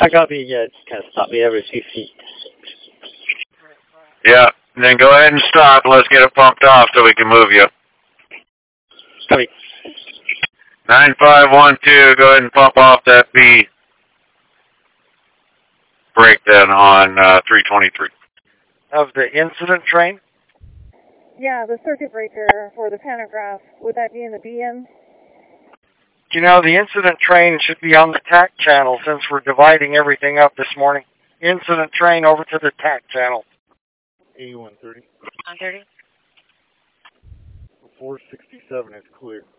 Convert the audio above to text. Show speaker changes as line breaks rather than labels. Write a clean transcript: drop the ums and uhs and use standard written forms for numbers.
I copy. Yeah, just kind of stop me every few feet.
Yeah, and then go ahead and stop. Let's get it pumped off so we can move you.
Copy.
9512, go ahead and pump off that B. Break then on 323.
Of the incident train?
Yeah, the circuit breaker for the pantograph. Would that be in the BN?
You know, the incident train should be on the TAC channel since we're dividing everything up this morning. Incident train over to the TAC channel.
A130.
130.
467 is clear.